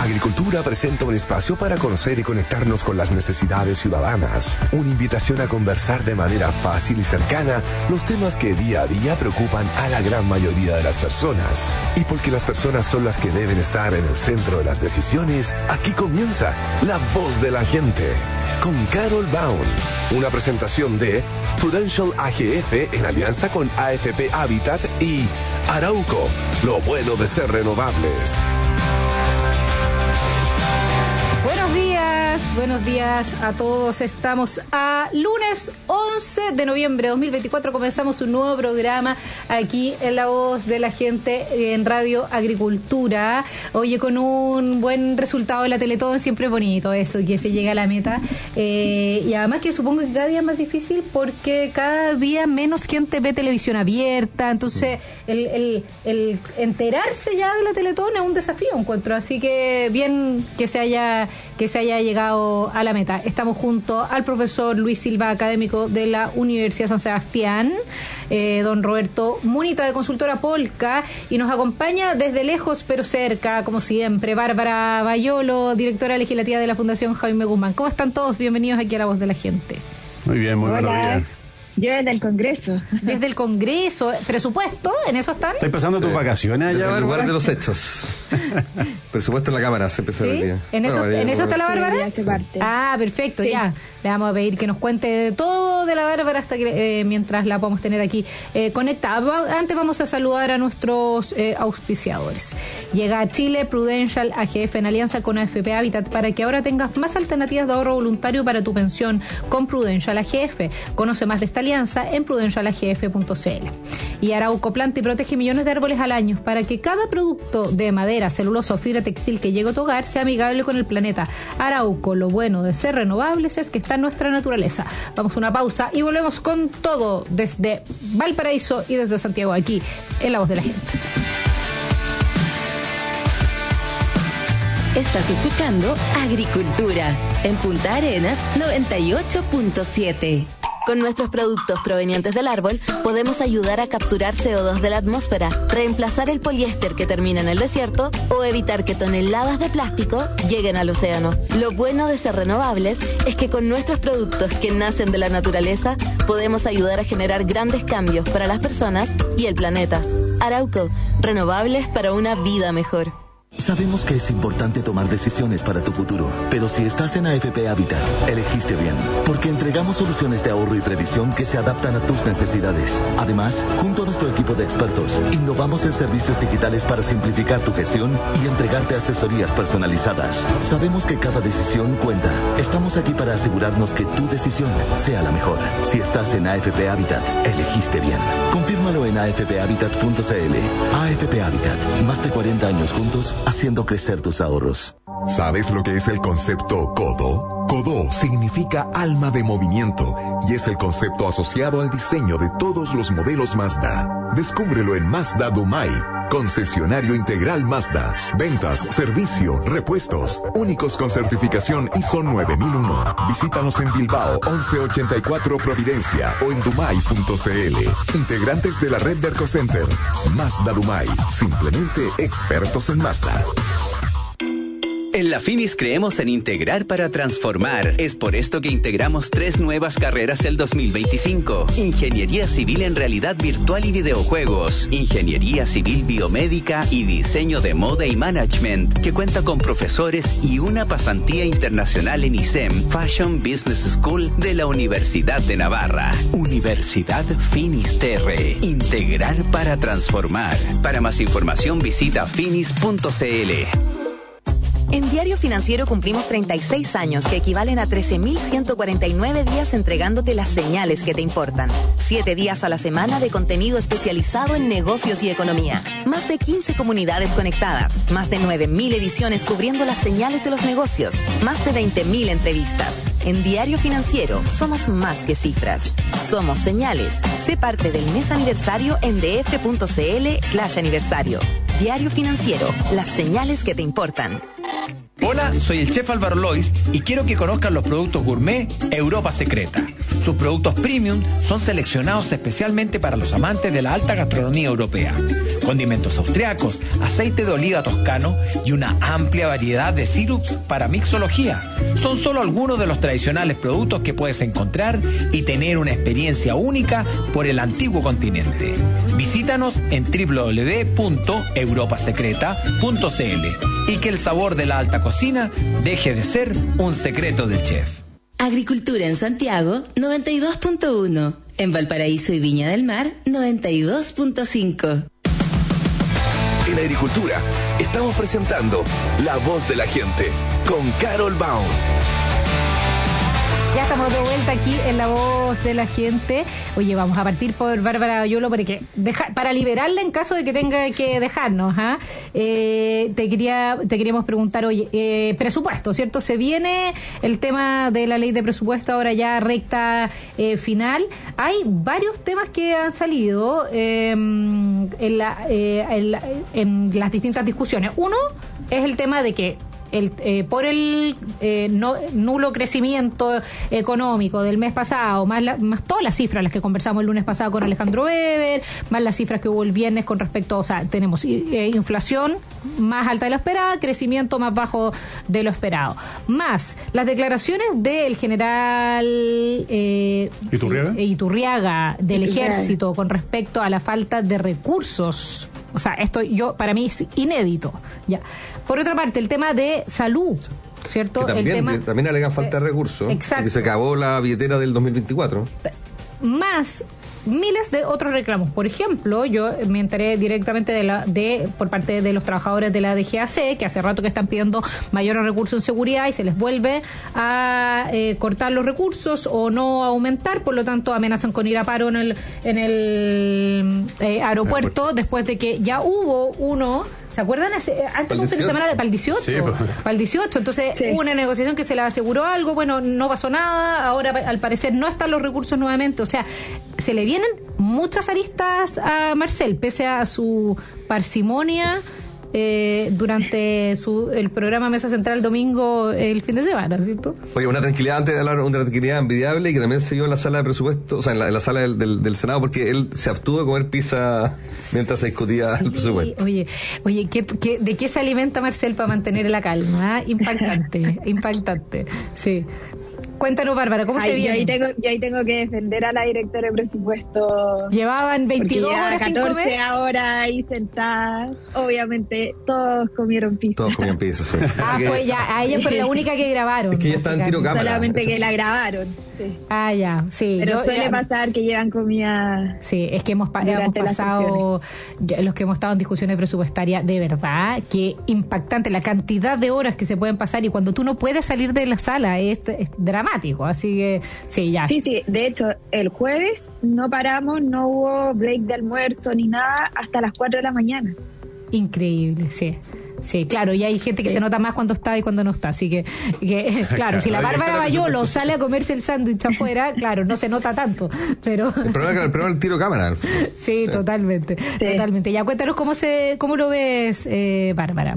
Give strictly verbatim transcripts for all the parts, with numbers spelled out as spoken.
Agricultura presenta un espacio para conocer y conectarnos con las necesidades ciudadanas. Una invitación a conversar de manera fácil y cercana los temas que día a día preocupan a la gran mayoría de las personas. Y porque las personas son las que deben estar en el centro de las decisiones, aquí comienza La Voz de la Gente, con Carol Baum. Una presentación de Prudential A G F en alianza con A F P Habitat y Arauco, lo bueno de ser renovables. Buenos días, buenos días a todos. Estamos a lunes once de noviembre de dos mil veinticuatro. Comenzamos un nuevo programa aquí en La Voz de la Gente en Radio Agricultura. Oye, con un buen resultado de la Teletón, siempre es bonito eso, que se llega a la meta. Eh, y además que supongo que cada día es más difícil porque cada día menos gente ve televisión abierta. Entonces, el, el, el enterarse ya de la Teletón es un desafío, encuentro. Así que bien que se haya que se haya llegado a la meta. Estamos junto al profesor Luis Silva, académico de la Universidad San Sebastián, eh, don Roberto Munita de Consultora Polka, y nos acompaña desde lejos pero cerca, como siempre, Bárbara Bayolo, directora legislativa de la Fundación Jaime Guzmán. ¿Cómo están todos? Bienvenidos aquí a La Voz de la Gente. Muy bien, muy buenos días. Yo desde el Congreso. Desde el Congreso. ¿Presupuesto? ¿En eso están? ¿Estás pasando sí. tus vacaciones allá, Desde el lugar Bárbara? de los hechos. Presupuesto en la Cámara, se empezó ¿Sí? el día. ¿En eso, bueno, ¿en eso está la Bárbara? Sí, parte. Ah, perfecto, Sí. ya. Le vamos a pedir que nos cuente de todo de la Bárbara hasta que eh, mientras la podamos tener aquí eh, conectada. Antes vamos a saludar a nuestros eh, auspiciadores. Llega a Chile Prudential A G F en alianza con A F P Habitat para que ahora tengas más alternativas de ahorro voluntario para tu pensión con Prudential A G F. Conoce más de esta alianza en prudential a g f punto c l. Y Arauco planta y protege millones de árboles al año para que cada producto de madera, celulosa o fibra textil que llegue a tu hogar sea amigable con el planeta. Arauco, lo bueno de ser renovables es que está en nuestra naturaleza. Vamos a una pausa y volvemos con todo desde Valparaíso y desde Santiago, aquí en La Voz de la Gente. Estás escuchando Agricultura en Punta Arenas noventa y ocho punto siete. Con nuestros productos provenientes del árbol, podemos ayudar a capturar C O dos de la atmósfera, reemplazar el poliéster que termina en el desierto o evitar que toneladas de plástico lleguen al océano. Lo bueno de ser renovables es que con nuestros productos que nacen de la naturaleza, podemos ayudar a generar grandes cambios para las personas y el planeta. Arauco, renovables para una vida mejor. Sabemos que es importante tomar decisiones para tu futuro, pero si estás en A F P Habitat, elegiste bien, porque entregamos soluciones de ahorro y previsión que se adaptan a tus necesidades. Además, junto a nuestro equipo de expertos, innovamos en servicios digitales para simplificar tu gestión y entregarte asesorías personalizadas. Sabemos que cada decisión cuenta. Estamos aquí para asegurarnos que tu decisión sea la mejor. Si estás en A F P Habitat, elegiste bien. Confírmalo en a f p habitat punto c l. A F P Habitat, más de cuarenta años juntos, haciendo crecer tus ahorros. ¿Sabes lo que es el concepto CODO? CODO significa alma de movimiento y es el concepto asociado al diseño de todos los modelos Mazda. Descúbrelo en Mazda Dumai, concesionario integral Mazda. Ventas, servicio, repuestos, únicos con certificación I S O nueve mil uno. Visítanos en Bilbao, once ochenta y cuatro Providencia o en dumai punto c l. Integrantes de la red de Ercocenter. Mazda Dumai, simplemente expertos en Mazda. En la Finis creemos en integrar para transformar. Es por esto que integramos tres nuevas carreras el dos mil veinticinco. Ingeniería Civil en Realidad Virtual y Videojuegos. Ingeniería Civil Biomédica y Diseño de Moda y Management, que cuenta con profesores y una pasantía internacional en I S E M, Fashion Business School de la Universidad de Navarra. Universidad Finisterre. Integrar para transformar. Para más información visita finis punto c l. En Diario Financiero cumplimos treinta y seis años, que equivalen a trece mil ciento cuarenta y nueve días entregándote las señales que te importan. Siete días a la semana de contenido especializado en negocios y economía. Más de quince comunidades conectadas. Más de nueve mil ediciones cubriendo las señales de los negocios. Más de veinte mil entrevistas. En Diario Financiero somos más que cifras. Somos señales. Sé parte del mes aniversario en df punto c l slash aniversario. Diario Financiero. Las señales que te importan. Hola, soy el chef Álvaro Lois y quiero que conozcan los productos gourmet Europa Secreta. Sus productos premium son seleccionados especialmente para los amantes de la alta gastronomía europea. Condimentos austriacos, aceite de oliva toscano y una amplia variedad de sirups para mixología. Son solo algunos de los tradicionales productos que puedes encontrar y tener una experiencia única por el antiguo continente. Visítanos en doble u doble u doble u punto europa secreta punto c l y que el sabor de la alta cocina deje de ser un secreto del chef. Agricultura en Santiago, noventa y dos punto uno. En Valparaíso y Viña del Mar, noventa y dos punto cinco. En Agricultura estamos presentando La Voz de la Gente con Carol Baum. Ya estamos de vuelta aquí en La Voz de la Gente. Oye, vamos a partir por Bárbara Bayolo para, que deja, para liberarla en caso de que tenga que dejarnos. ¿eh? Eh, te quería te queríamos preguntar, oye, eh, presupuesto, ¿cierto? Se viene el tema de la ley de presupuesto ahora ya recta eh, final. Hay varios temas que han salido eh, en, la, eh, en, la, en las distintas discusiones. Uno es el tema de que El, eh, por el eh, no, nulo crecimiento económico del mes pasado, más, la, más todas las cifras las que conversamos el lunes pasado con Alejandro Weber, más las cifras que hubo el viernes con respecto, o sea, tenemos eh, inflación más alta de lo esperado, crecimiento más bajo de lo esperado, más las declaraciones del general eh, ¿Iturriaga? Sí, Iturriaga del Ejército con respecto a la falta de recursos. O sea, esto yo para mí es inédito. Ya. Por otra parte, el tema de salud, ¿cierto? Que también, el tema, también alegan falta de recursos. Exacto. Que se acabó la billetera del dos mil veinticuatro. Más miles de otros reclamos. Por ejemplo, yo me enteré directamente de la de por parte de los trabajadores de la D G A C, que hace rato que están pidiendo mayores recursos en seguridad y se les vuelve a eh, cortar los recursos o no aumentar, por lo tanto amenazan con ir a paro en el en el eh, aeropuerto después de que ya hubo uno. ¿Se acuerdan? Hace, antes de un fin de semana para el dieciocho. Sí, pues. Para el dieciocho. Entonces sí. Hubo una negociación que se le aseguró algo, bueno, no pasó nada, ahora al parecer no están los recursos nuevamente. O sea, se le vienen muchas aristas a Marcel, pese a su parsimonia eh, durante su el programa Mesa Central el domingo, el fin de semana, ¿cierto? Oye, una tranquilidad antes de hablar, una tranquilidad envidiable y que también se dio en la sala de presupuesto, o sea, en la, en la sala del, del, del Senado, porque él se abstuvo de comer pizza mientras se discutía sí, el presupuesto. Oye, oye, ¿qué, qué, ¿de qué se alimenta Marcel para mantener la calma? Impactante, impactante, sí. Cuéntanos, Bárbara, ¿cómo Ay, se viene? Yo ahí, tengo, yo ahí tengo que defender a la directora de presupuesto. Llevaban veintidós horas sin comer. catorce horas ahí sentadas. Obviamente, todos comieron pizza. Todos comían pizza, sí. Ah, pues ya, a ella fue la única que grabaron. Es que ella está en tiro cámara. Solamente Eso. que la grabaron. Sí. Ah, ya, sí. Pero yo, suele ya, pasar que llevan comida. Sí, es que hemos, hemos pasado, ya, los que hemos estado en discusiones presupuestarias, de verdad, que impactante la cantidad de horas que se pueden pasar y cuando tú no puedes salir de la sala es, es dramático. Así que, sí, ya. Sí, sí, de hecho, el jueves no paramos, no hubo break de almuerzo ni nada hasta las cuatro de la mañana. Increíble, sí. Sí, claro, y hay gente que sí. se nota más cuando está y cuando no está, así que, que claro, si la Bárbara Bayolo sale a comerse el sándwich afuera, claro, no se nota tanto, pero... El problema es el tiro cámara. Sí, sí, totalmente, sí. totalmente. Ya cuéntanos cómo se cómo lo ves, eh, Bárbara.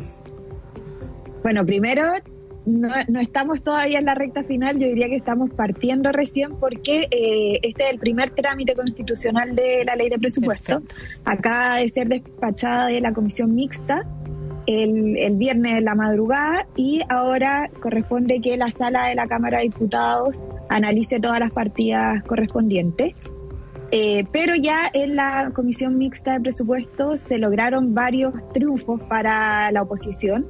Bueno, primero, no, no estamos todavía en la recta final, yo diría que estamos partiendo recién porque eh, este es el primer trámite constitucional de la ley de presupuesto. Perfecto. Acaba de ser despachada de la comisión mixta El, el viernes en la madrugada y ahora corresponde que la sala de la Cámara de Diputados analice todas las partidas correspondientes. Eh, pero ya en la Comisión Mixta de Presupuestos se lograron varios triunfos para la oposición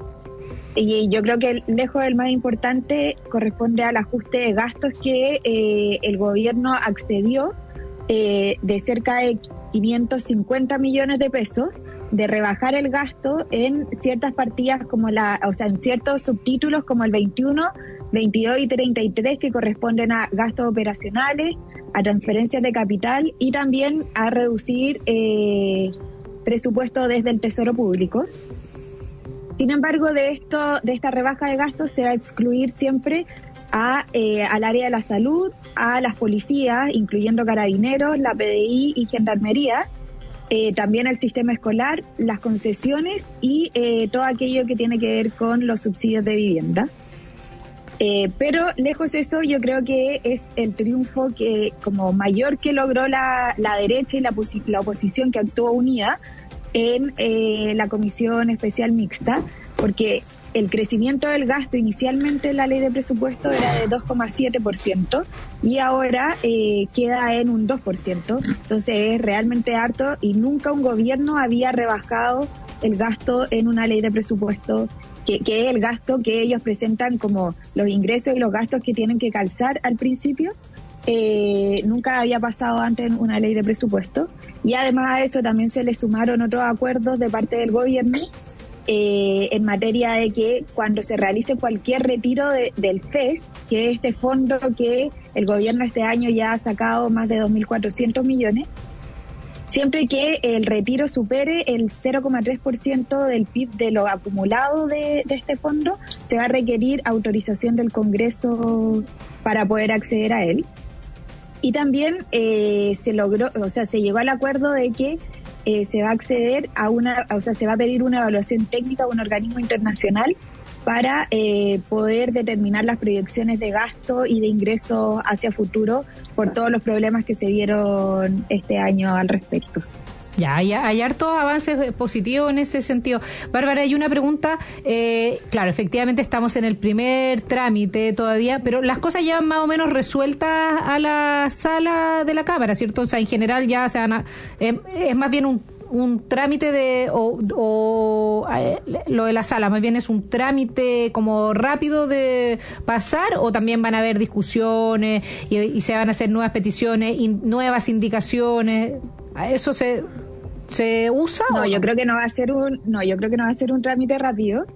y yo creo que lejos del más importante corresponde al ajuste de gastos que eh, el gobierno accedió eh, de cerca de quinientos cincuenta millones de pesos, de rebajar el gasto en ciertas partidas como la, o sea, en ciertos subtítulos como el veintiuno, veintidós y treinta y tres que corresponden a gastos operacionales, a transferencias de capital y también a reducir eh, presupuesto desde el Tesoro Público. Sin embargo, de esto, de esta rebaja de gastos se va a excluir siempre a eh, al área de la salud, a las policías, incluyendo carabineros, la P D I y gendarmería. eh, también el sistema escolar, las concesiones y eh, todo aquello que tiene que ver con los subsidios de vivienda. Eh, pero lejos de eso, yo creo que es el triunfo que como mayor que logró la, la derecha y la, posi- la oposición, que actuó unida en eh, la Comisión Especial Mixta, porque el crecimiento del gasto inicialmente en la ley de presupuesto era de dos coma siete por ciento y ahora eh, queda en un dos por ciento, entonces es realmente harto y nunca un gobierno había rebajado el gasto en una ley de presupuesto, que, que es el gasto que ellos presentan como los ingresos y los gastos que tienen que calzar al principio. Eh, nunca había pasado antes en una ley de presupuesto, y además a eso también se le sumaron otros acuerdos de parte del gobierno eh, en materia de que cuando se realice cualquier retiro de, del F E S, que es este fondo que el gobierno este año ya ha sacado más de dos mil cuatrocientos millones, siempre que el retiro supere el cero coma tres por ciento del P I B de lo acumulado de, de este fondo, se va a requerir autorización del Congreso para poder acceder a él. Y también eh, se logró, o sea, se llegó al acuerdo de que eh, se va a acceder a una, o sea, se va a pedir una evaluación técnica a un organismo internacional para eh, poder determinar las proyecciones de gasto y de ingresos hacia futuro por todos los problemas que se vieron este año al respecto. Ya, hay, hay hartos avances positivos en ese sentido. Bárbara, hay una pregunta. Eh, claro, efectivamente estamos en el primer trámite todavía, pero las cosas ya más o menos resueltas a la sala de la Cámara, ¿cierto? O sea, en general ya se van a, eh, es más bien un, un trámite de, o, o eh, lo de la sala, más bien es un trámite como rápido de pasar, o también van a haber discusiones y, y se van a hacer nuevas peticiones y nuevas indicaciones. ¿Eso se se usa? No, o yo no? creo que no va a ser un no, yo creo que no va a ser un trámite rápido,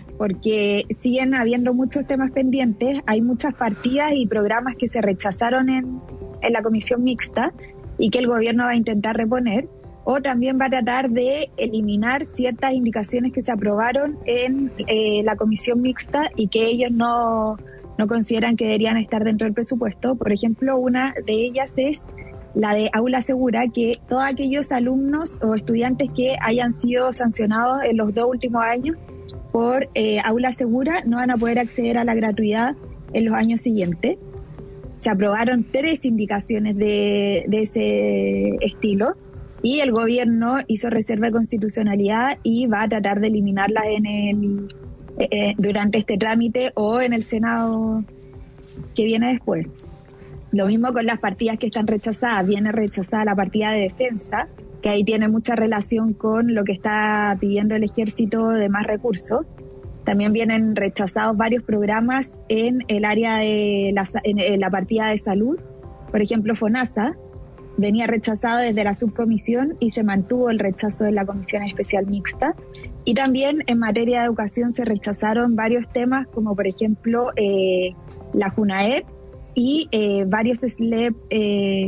porque siguen habiendo muchos temas pendientes, hay muchas partidas y programas que se rechazaron en, en la comisión mixta y que el gobierno va a intentar reponer, o también va a tratar de eliminar ciertas indicaciones que se aprobaron en eh, la comisión mixta y que ellos no, no consideran que deberían estar dentro del presupuesto. Por ejemplo, una de ellas es la de Aula Segura, que todos aquellos alumnos o estudiantes que hayan sido sancionados en los dos últimos años por eh, Aula Segura no van a poder acceder a la gratuidad en los años siguientes. Se aprobaron tres indicaciones de, de ese estilo y el gobierno hizo reserva de constitucionalidad y va a tratar de eliminarlas en el, eh, durante este trámite o en el Senado que viene después. Lo mismo con las partidas que están rechazadas. Viene rechazada la partida de defensa, que ahí tiene mucha relación con lo que está pidiendo el ejército de más recursos. También vienen rechazados varios programas en el área de la, en la partida de salud. Por ejemplo, FONASA venía rechazado desde la subcomisión y se mantuvo el rechazo en la comisión especial mixta. Y también en materia de educación se rechazaron varios temas, como por ejemplo eh, la JUNAEP, y eh, varios S L E P, eh,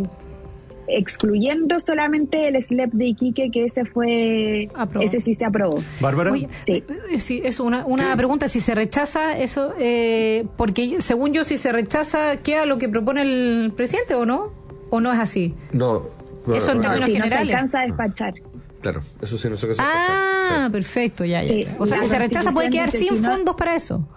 excluyendo solamente el S L E P de Iquique, que ese fue aprobó. Ese sí se aprobó. Bárbara. Oye, sí, sí, es una, una pregunta. Si se rechaza eso, eh, porque según yo, si se rechaza, ¿queda lo que propone el presidente o no? ¿O no es así? No. no eso en no, términos no, generales. No se alcanza a despachar. Claro, eso sí no se alcanza ah, a despachar. Ah, perfecto, ya, ya. Sí, ya. O sea, si se rechaza puede quedar sin fondos para eso.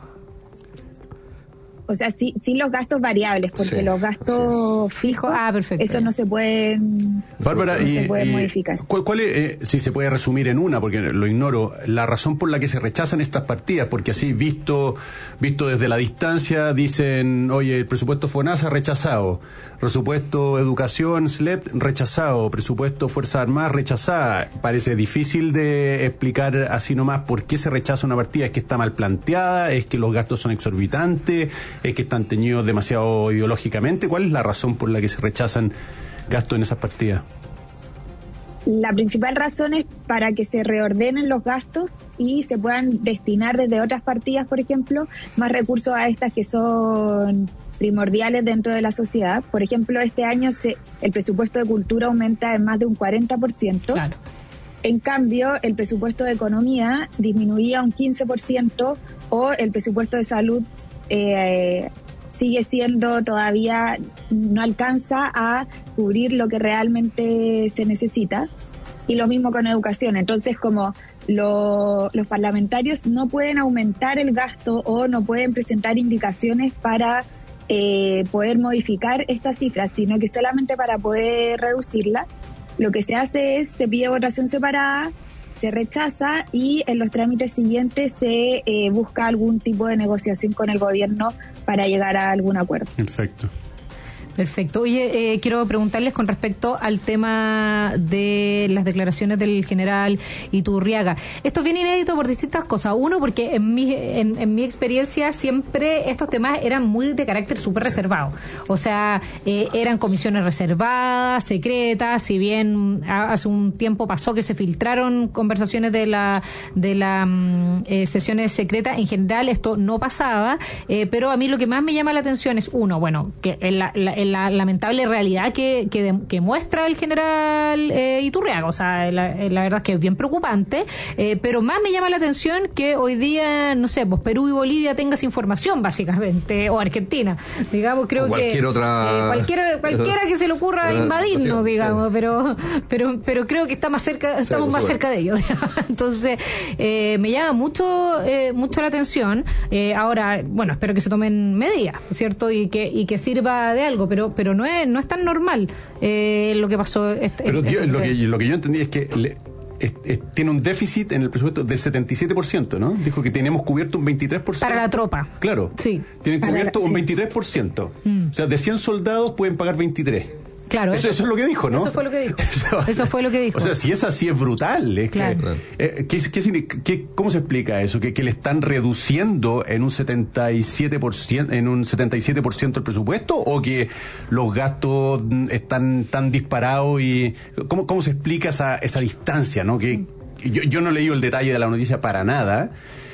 O sea, sí, sí los gastos variables, porque sí, los gastos fijos, ah, perfecto, eso ya. no se pueden, Bárbara, no y, se pueden y, modificar. ¿cuál, cuál es, eh, si se puede resumir en una, porque lo ignoro, la razón por la que se rechazan estas partidas? Porque así, visto visto desde la distancia, dicen, oye, el presupuesto FONASA rechazado, presupuesto Educación, S L E P, rechazado, presupuesto Fuerzas Armadas, rechazada. Parece difícil de explicar así nomás por qué se rechaza una partida. ¿Es que está mal planteada? ¿Es que los gastos son exorbitantes? ¿Es que están teñidos demasiado ideológicamente? ¿Cuál es la razón por la que se rechazan gastos en esas partidas? La principal razón es para que se reordenen los gastos y se puedan destinar desde otras partidas, por ejemplo, más recursos a estas que son primordiales dentro de la sociedad. Por ejemplo, este año se, el presupuesto de cultura aumenta en más de un cuarenta por ciento. Claro. En cambio, el presupuesto de economía disminuía un quince por ciento, o el presupuesto de salud eh, sigue siendo todavía, no alcanza a cubrir lo que realmente se necesita. Y lo mismo con educación. Entonces, como lo, los parlamentarios no pueden aumentar el gasto o no pueden presentar indicaciones para eh, poder modificar estas cifras, sino que solamente para poder reducirla, lo que se hace es, se pide votación separada, se rechaza y en los trámites siguientes se eh, busca algún tipo de negociación con el gobierno para llegar a algún acuerdo. Perfecto. Perfecto. Oye, eh, quiero preguntarles con respecto al tema de las declaraciones del general Iturriaga. Esto es bien inédito por distintas cosas. Uno, porque en mi, en, en mi experiencia siempre estos temas eran muy de carácter súper reservado. O sea, eh, eran comisiones reservadas, secretas, si bien hace un tiempo pasó que se filtraron conversaciones de la de las eh, sesiones secretas, en general esto no pasaba, eh, pero a mí lo que más me llama la atención es, uno, bueno, que en la, la la lamentable realidad que, que, de, que muestra el general eh, Iturriaga. O sea, la, la verdad es que es bien preocupante, eh, pero más me llama la atención que hoy día, no sé, pues Perú y Bolivia tengan esa información, básicamente, o Argentina, digamos, creo o cualquier que... Otra... Eh, cualquier, cualquiera que se le ocurra invadirnos, digamos, sí. pero, pero pero creo que está más cerca, estamos sí, más bueno. cerca de ellos. Entonces, eh, me llama mucho eh, mucho la atención. Eh, ahora, bueno, espero que se tomen medidas, ¿cierto? Y que y que sirva de algo, pero pero no es no es tan normal eh, lo que pasó. Este, pero este, tío, este, lo que lo que yo entendí es que le, es, es, tiene un déficit en el presupuesto del setenta y siete por ciento, ¿no? Dijo que tenemos cubierto un veintitrés por ciento. Para la tropa. Claro. Sí. Tienen cubierto la, un sí. veintitrés por ciento. Mm. O sea, de cien soldados pueden pagar veintitrés. Claro, eso, eso, eso es lo que dijo, ¿no? Eso fue lo que dijo. Eso, eso fue lo que dijo. O sea, si es así es brutal. Es claro. que, eh, ¿qué, qué, qué, ¿Cómo se explica eso? ¿Que, que le están reduciendo en un setenta y siete por ciento, en un setenta y siete por ciento el presupuesto, o que los gastos están tan disparados? Y ¿cómo, cómo se explica esa, esa distancia, ¿no? Que yo, yo no leí el detalle de la noticia para nada,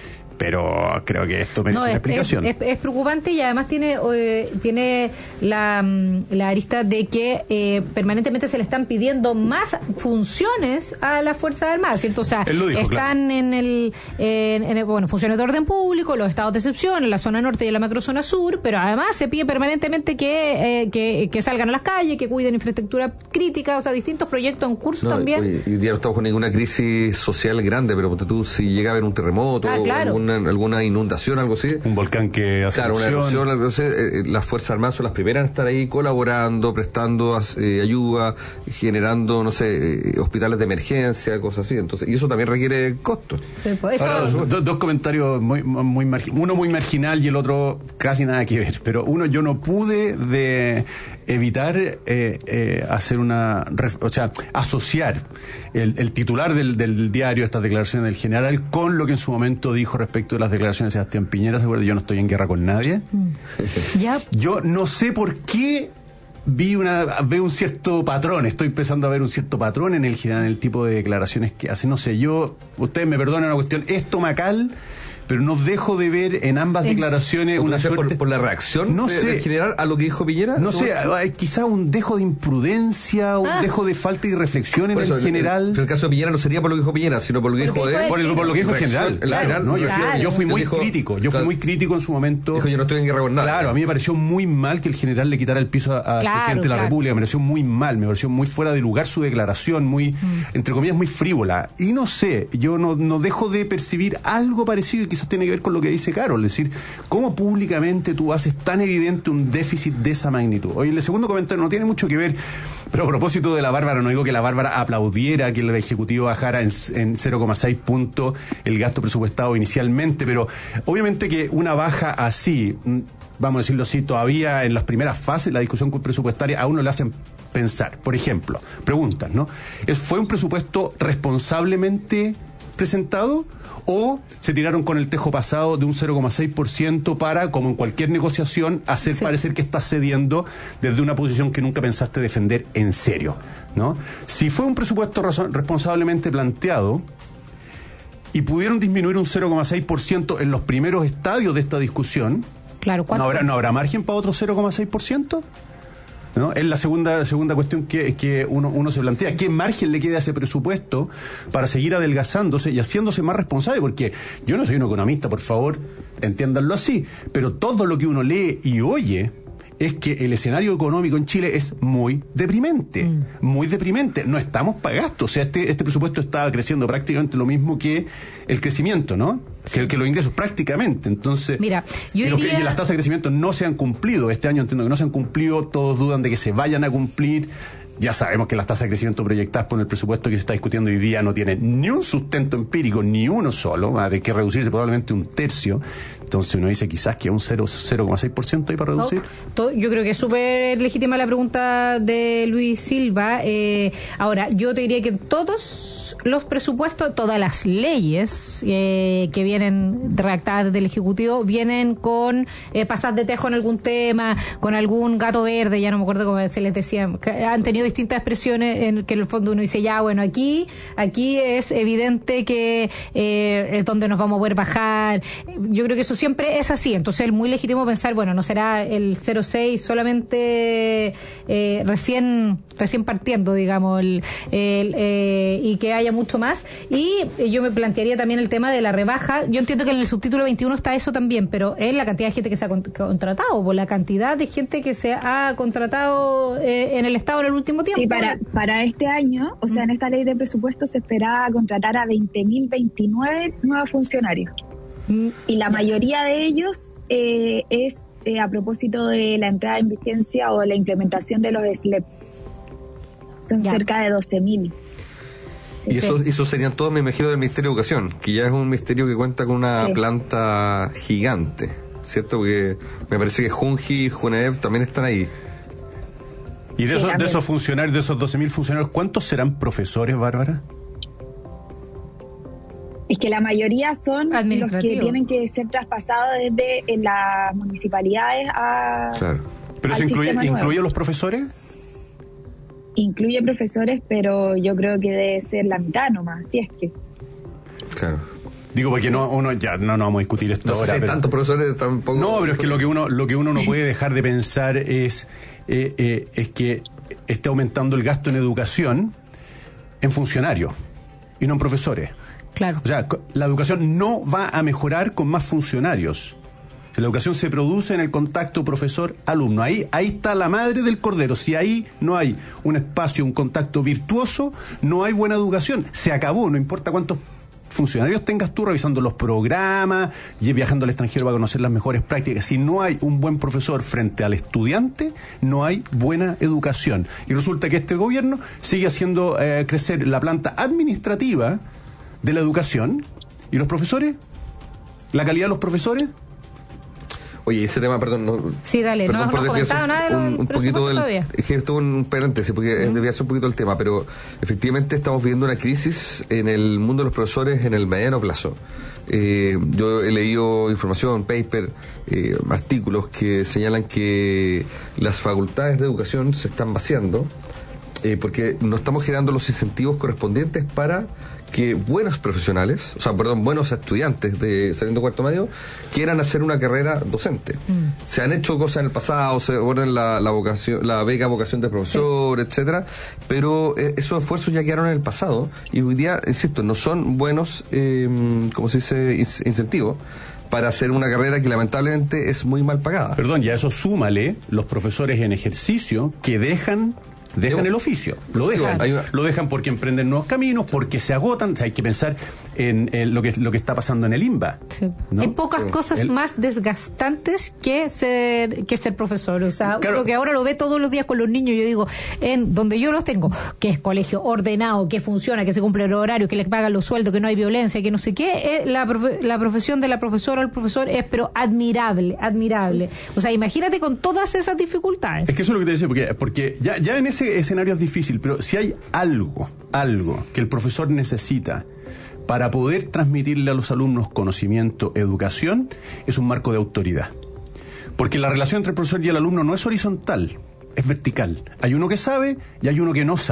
pero creo que esto merece no, una es, explicación. Es, es, es preocupante, y además tiene eh, tiene la, la arista de que eh, permanentemente se le están pidiendo más funciones a las Fuerzas Armadas, ¿cierto? O sea, dijo, están claro. en, el, en, en el, bueno, funciones de orden público, los estados de excepción, en la zona norte y en la macrozona sur, pero además se pide permanentemente que, eh, que, que salgan a las calles, que cuiden infraestructura crítica, o sea, distintos proyectos en curso no, también. Hoy, hoy día no estamos con ninguna crisis social grande, pero tú, si llega a haber un terremoto, ah, claro. algún Una, alguna inundación, algo así. Un volcán que hace claro, erupción. Una erupción, algo así. Eh, las Fuerzas Armadas son las primeras en estar ahí colaborando, prestando eh, ayuda, generando, no sé, eh, hospitales de emergencia, cosas así. Entonces, y eso también requiere costos. Sí, pues eso... Ahora, do, dos comentarios, muy, muy margi- uno muy marginal y el otro casi nada que ver. Pero uno, yo no pude de evitar eh, eh, hacer una, o sea, asociar el, el titular del, del diario, estas declaraciones del general, con lo que en su momento dijo respecto de las declaraciones de Sebastián Piñera. ¿Se acuerda? Yo no estoy en guerra con nadie. Mm. ¿Ya? Yo no sé por qué vi una veo un cierto patrón, estoy empezando a ver un cierto patrón en el general, en el tipo de declaraciones que hace. No sé, yo, ustedes me perdonan una cuestión estomacal, pero no dejo de ver en ambas declaraciones una suerte... Por, por la reacción no de, sé, del general a lo que dijo Piñera? No sé, hay quizá un dejo de imprudencia, un ah. dejo de falta de reflexión en eso, el general. Pero el caso de Piñera no sería por lo que dijo Piñera, sino por lo que dijo él. Por, por lo que dijo el general. Claro, general no, yo, claro. yo fui muy dijo, crítico, yo claro, fui muy crítico en su momento. Dijo, yo no estoy en guerra con nada. Claro, a mí me pareció muy mal que el general le quitara el piso al claro, presidente de la claro. República, me pareció muy mal, me pareció muy fuera de lugar su declaración, muy, mm. entre comillas, muy frívola. Y no sé, yo no, no dejo de percibir algo parecido, y quizás tiene que ver con lo que dice Carol, es decir, ¿cómo públicamente tú haces tan evidente un déficit de esa magnitud? Oye, el segundo comentario no tiene mucho que ver, pero a propósito de la Bárbara, no digo que la Bárbara aplaudiera que el Ejecutivo bajara en, en cero coma seis puntos el gasto presupuestado inicialmente, pero obviamente que una baja así, vamos a decirlo así, todavía en las primeras fases de la discusión presupuestaria a uno le hacen pensar. Por ejemplo, preguntas, ¿no? ¿Fue un presupuesto responsablemente presentado, o se tiraron con el tejo pasado de un cero coma seis por ciento para, como en cualquier negociación, hacer sí. parecer que estás cediendo desde una posición que nunca pensaste defender en serio, ¿no? Si fue un presupuesto razon- responsablemente planteado y pudieron disminuir un cero coma seis por ciento en los primeros estadios de esta discusión, claro, ¿no habrá, ¿no habrá margen para otro cero coma seis por ciento? ¿No? Es la segunda segunda cuestión que, que uno, uno se plantea. ¿Qué margen le queda a ese presupuesto para seguir adelgazándose y haciéndose más responsable? Porque yo no soy un economista, por favor, entiéndanlo así, pero todo lo que uno lee y oye es que el escenario económico en Chile es muy deprimente, mm. muy deprimente. No estamos para gasto. O sea, este, este presupuesto está creciendo prácticamente lo mismo que el crecimiento, ¿no? Sí. Que, que los ingresos, prácticamente. Entonces, mira, yo y, diría... que, y las tasas de crecimiento no se han cumplido. Este año entiendo que no se han cumplido. Todos dudan de que se vayan a cumplir. Ya sabemos que las tasas de crecimiento proyectadas por el presupuesto que se está discutiendo hoy día no tienen ni un sustento empírico, ni uno solo, hay que reducirse probablemente un tercio. Entonces uno dice quizás que un cero coma seis por ciento hay para reducir. No, todo, yo creo que es súper legítima la pregunta de Luis Silva. Eh, ahora, yo te diría que todos los presupuestos, todas las leyes eh, que vienen redactadas del Ejecutivo vienen con eh, pasar de tejo en algún tema, con algún gato verde, ya no me acuerdo cómo se les decía, han tenido distintas expresiones en que en el fondo uno dice, ya, bueno, aquí aquí es evidente que eh, es donde nos vamos a poder bajar. Yo creo que eso siempre es así, entonces es muy legítimo pensar, bueno, no será el cero coma seis solamente eh, recién recién partiendo, digamos, el, el, eh, y que haya mucho más. Y eh, yo me plantearía también el tema de la rebaja. Yo entiendo que en el subtítulo veintiuno está eso también, pero es la cantidad de gente que se ha con, contratado, por la cantidad de gente que se ha contratado eh, en el Estado en el último tiempo. Sí, para, para este año, o sea, en esta ley de presupuesto se esperaba contratar a veinte mil veintinueve nuevos funcionarios. Mm. Y la mayoría de ellos eh, es eh, a propósito de la entrada en vigencia o la implementación de los S L E P. Son ya. cerca de doce mil. Y eso, eso serían todos, me imagino, del Ministerio de Educación, que ya es un ministerio que cuenta con una sí. planta gigante, ¿cierto? Porque me parece que Junji y Junev también están ahí. Y de, sí, esos, de esos funcionarios, de esos doce mil funcionarios, ¿cuántos serán profesores, Bárbara? Es que la mayoría son los que tienen que ser traspasados desde en las municipalidades a... Claro. ¿Pero eso incluye, incluye a los profesores? Incluye profesores, pero yo creo que debe ser la mitad nomás, si es que... Claro. Digo, porque sí. no uno ya no, no vamos a discutir esto no ahora. Sé, pero, tantos profesores tampoco... No, pero es que lo que uno lo que uno no puede dejar de pensar es, eh, eh, es que está aumentando el gasto en educación en funcionarios y no en profesores. Claro. O sea, la educación no va a mejorar con más funcionarios. La educación se produce en el contacto profesor-alumno. Ahí, ahí está la madre del cordero. Si ahí no hay un espacio, un contacto virtuoso, no hay buena educación. Se acabó, no importa cuántos funcionarios tengas tú revisando los programas y viajando al extranjero para conocer las mejores prácticas. Si no hay un buen profesor frente al estudiante, no hay buena educación. Y resulta que este gobierno sigue haciendo eh, crecer la planta administrativa de la educación. ¿Y los profesores? ¿La calidad de los profesores? Oye, ese tema, perdón, no... Sí, dale, perdón no por hemos comentado nada de un, un poquito del, todavía. Es que esto es un paréntesis, porque uh-huh. desvía un poquito el tema, pero efectivamente estamos viviendo una crisis en el mundo de los profesores en el mediano plazo. Eh, yo he leído información, paper, eh, artículos que señalan que las facultades de educación se están vaciando eh, porque no estamos generando los incentivos correspondientes para que buenos profesionales, o sea, perdón, buenos estudiantes de saliendo cuarto medio quieran hacer una carrera docente. Mm. Se han hecho cosas en el pasado, se ponen la, la vocación, la beca vocación de profesor, sí. etcétera, pero eh, esos esfuerzos ya quedaron en el pasado y hoy día, insisto, no son buenos, eh, como se dice, incentivos para hacer una carrera que lamentablemente es muy mal pagada. Perdón, y a eso súmale los profesores en ejercicio que dejan Dejan el oficio, lo dejan, lo dejan porque emprenden nuevos caminos, porque se agotan. O sea, hay que pensar en, en lo que lo que está pasando en el INBA. Sí. ¿No? Hay pocas sí. cosas el... más desgastantes que ser que ser profesor. O sea, claro. Lo que ahora lo ve todos los días con los niños. Yo digo, en donde yo los tengo, que es colegio ordenado, que funciona, que se cumple el horario, que les pagan los sueldos, que no hay violencia, que no sé qué. Es la, profe- la profesión de la profesora o el profesor es, pero admirable, admirable. O sea, imagínate con todas esas dificultades. Es que eso es lo que te decía, porque, porque ya, ya en ese escenario es difícil, pero si hay algo, algo que el profesor necesita para poder transmitirle a los alumnos conocimiento, educación, es un marco de autoridad. Porque la relación entre el profesor y el alumno no es horizontal, es vertical. Hay uno que sabe y hay uno que no sabe.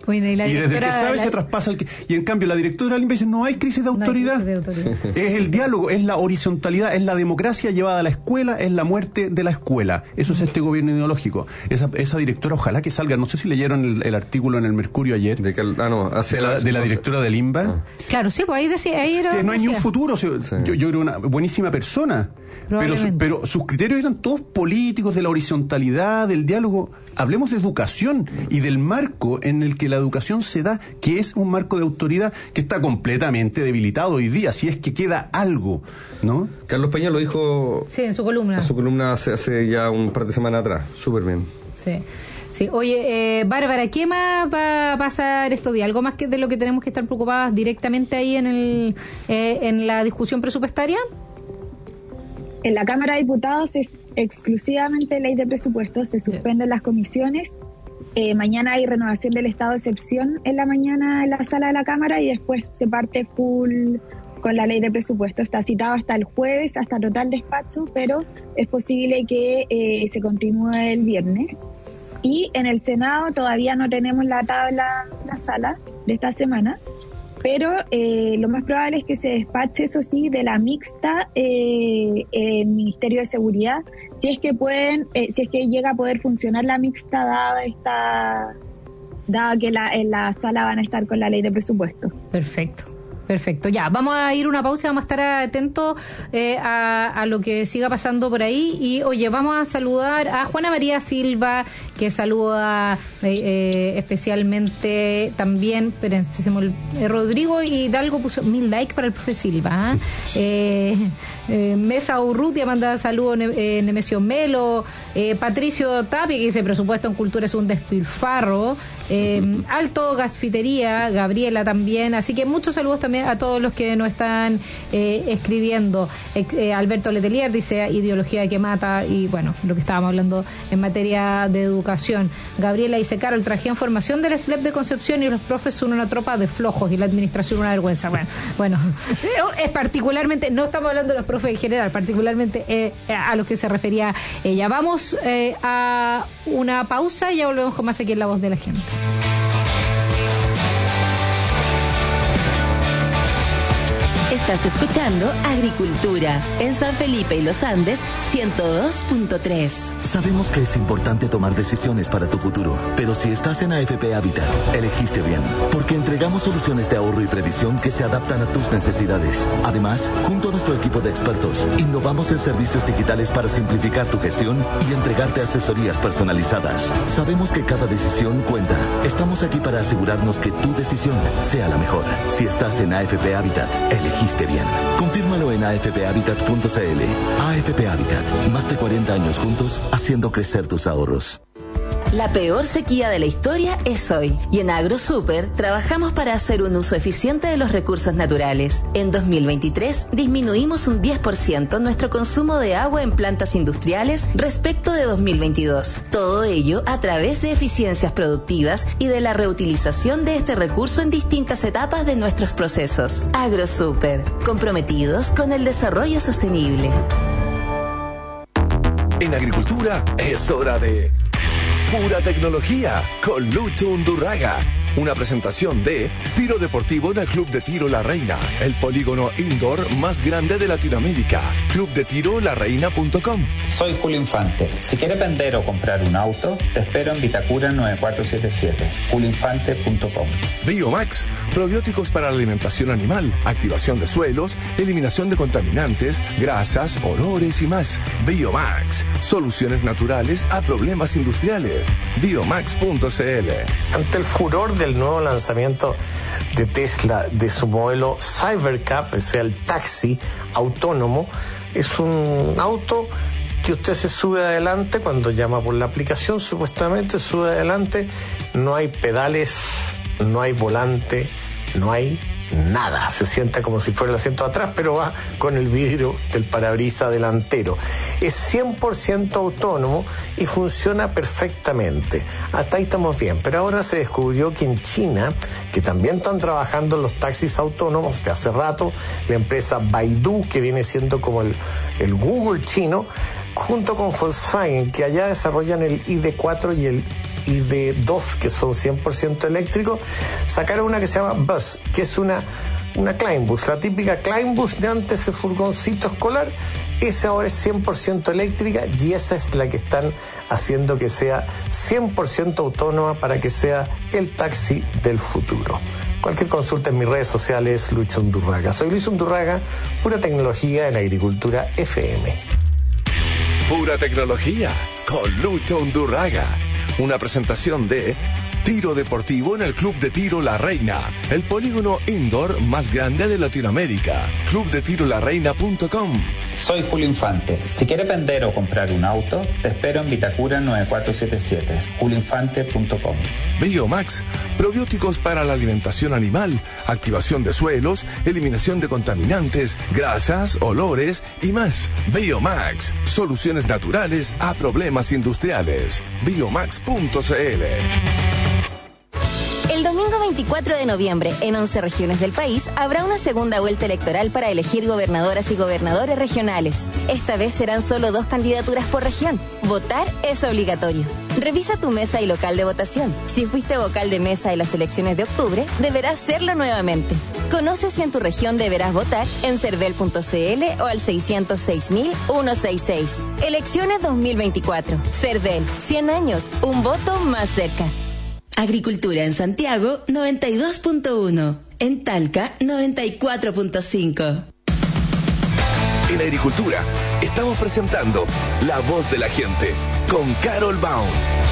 Bueno, y, la y desde el que sabe la... se traspasa al que... Y en cambio la directora Limba dice, no hay crisis de autoridad. No hay crisis de autoridad. Es el diálogo, es la horizontalidad, es la democracia llevada a la escuela, es la muerte de la escuela. Eso es este gobierno ideológico. Esa, esa directora, ojalá que salga. No sé si leyeron el, el artículo en el Mercurio ayer. De, que, ah, no, hace de la, de la directora de Limba. Ah. Claro, sí, pues ahí decía... Ahí era que no hay ni un futuro. O sea, sí. yo, yo creo una buenísima persona. Pero, su, pero sus criterios eran todos políticos, de la horizontalidad, del diálogo. Hablemos de educación y del marco en el que la educación se da, que es un marco de autoridad que está completamente debilitado hoy día, si es que queda algo, ¿no? Carlos Peña lo dijo... Sí, en su columna. En su columna hace, hace ya un par de semanas atrás. Súper bien. Sí. Sí, oye, eh, Bárbara, ¿qué más va a pasar estos días? ¿Algo más que de lo que tenemos que estar preocupadas directamente ahí en, el, eh, en la discusión presupuestaria? En la Cámara de Diputados es exclusivamente ley de presupuestos, se suspenden las comisiones. Eh, mañana hay renovación del estado de excepción en la mañana en la sala de la Cámara y después se parte full con la ley de presupuesto. Está citado hasta el jueves, hasta total despacho, pero es posible que eh, se continúe el viernes. Y en el Senado todavía no tenemos la tabla en la sala de esta semana, pero eh, lo más probable es que se despache, eso sí, de la mixta eh, el Ministerio de Seguridad, si es que pueden, eh, si es que llega a poder funcionar la mixta dada esta, dada que la, en la sala van a estar con la ley de presupuesto. Perfecto. Perfecto, ya, vamos a ir a una pausa, vamos a estar atentos eh, a, a lo que siga pasando por ahí y oye, vamos a saludar a Juana María Silva, que saluda eh, eh, especialmente también, espérense, eh, Rodrigo Hidalgo puso mil likes para el profe Silva, ¿eh? Eh, eh, Mesa Urrutia manda saludos, eh, Nemesio Melo, eh, Patricio Tapia, que dice presupuesto en cultura es un despilfarro, eh, Alto Gasfitería, Gabriela también, así que muchos saludos también a todos los que nos están eh, escribiendo. Eh, Alberto Letelier dice ideología que mata y bueno, lo que estábamos hablando en materia de educación. Gabriela dice, Carol, traje en formación del S L E P de Concepción y los profes son una tropa de flojos y la administración una vergüenza. Bueno, bueno, es particularmente, no estamos hablando de los profes en general, particularmente eh, a los que se refería ella. Vamos eh, a una pausa y ya volvemos con más aquí en La Voz de la Gente. Estás escuchando Agricultura en San Felipe y Los Andes ciento dos punto tres. Sabemos que es importante tomar decisiones para tu futuro, pero si estás en A F P Habitat, elegiste bien, porque entregamos soluciones de ahorro y previsión que se adaptan a tus necesidades. Además, junto a nuestro equipo de expertos, innovamos en servicios digitales para simplificar tu gestión y entregarte asesorías personalizadas. Sabemos que cada decisión cuenta. Estamos aquí para asegurarnos que tu decisión sea la mejor. Si estás en A F P Habitat, elegiste bien. Confírmalo en a f p habitat punto c l. A F P Habitat, más de cuarenta años juntos, haciendo crecer tus ahorros. La peor sequía de la historia es hoy y en AgroSuper trabajamos para hacer un uso eficiente de los recursos naturales. En dos mil veintitrés disminuimos un diez por ciento nuestro consumo de agua en plantas industriales respecto de dos mil veintidós. Todo ello a través de eficiencias productivas y de la reutilización de este recurso en distintas etapas de nuestros procesos. AgroSuper, comprometidos con el desarrollo sostenible. En agricultura es hora de Pura Tecnología con Lucho Undurraga. Una presentación de Tiro Deportivo en el Club de Tiro La Reina, el polígono indoor más grande de Latinoamérica. club de tiro la reina punto com. Soy Julio Infante. Si quieres vender o comprar un auto, te espero en Vitacura nueve cuatro siete siete, julio infante punto com. Biomax, probióticos para la alimentación animal, activación de suelos, eliminación de contaminantes, grasas, olores y más. Biomax, soluciones naturales a problemas industriales. biomax punto c l. Ante el furor del nuevo lanzamiento de Tesla de su modelo Cybercab, o sea, el taxi autónomo, es un auto que usted se sube adelante cuando llama por la aplicación, supuestamente sube adelante, no hay pedales, no hay volante, no hay nada, se sienta como si fuera el asiento de atrás, pero va con el vidrio del parabrisas delantero. Es cien por ciento autónomo y funciona perfectamente. Hasta ahí estamos bien, pero ahora se descubrió que en China, que también están trabajando en los taxis autónomos de hace rato, la empresa Baidu, que viene siendo como el, el Google chino, junto con Volkswagen, que allá desarrollan el I D cuatro y el y de dos que son cien por ciento eléctricos, sacaron una que se llama Bus, que es una, una Kleinbus, la típica Kleinbus de antes, ese furgoncito escolar. Esa ahora es cien por ciento eléctrica y esa es la que están haciendo que sea cien por ciento autónoma para que sea el taxi del futuro. Cualquier consulta en mis redes sociales, Lucho Undurraga. Soy Luis Undurraga, pura tecnología en Agricultura F M. Pura tecnología con Lucho Undurraga. Una presentación de Tiro Deportivo en el Club de Tiro La Reina, el polígono indoor más grande de Latinoamérica. club de tiro la reina punto com. Soy Julio Infante. Si quieres vender o comprar un auto, te espero en Vitacura nueve cuatro siete siete, julio infante punto com. Biomax, probióticos para la alimentación animal, activación de suelos, eliminación de contaminantes, grasas, olores y más. Biomax, soluciones naturales a problemas industriales. biomax punto c l. El domingo veinticuatro de noviembre, en once regiones del país, habrá una segunda vuelta electoral para elegir gobernadoras y gobernadores regionales. Esta vez serán solo dos candidaturas por región. Votar es obligatorio. Revisa tu mesa y local de votación. Si fuiste vocal de mesa en las elecciones de octubre, deberás serlo nuevamente. Conoce si en tu región deberás votar en cervel punto c l o al seiscientos seis mil ciento sesenta y seis. Elecciones dos mil veinticuatro. Cervel, cien años, un voto más cerca. Agricultura en Santiago noventa y dos punto uno, en Talca noventa y cuatro punto cinco. En Agricultura estamos presentando La Voz de la Gente con Carol Baum.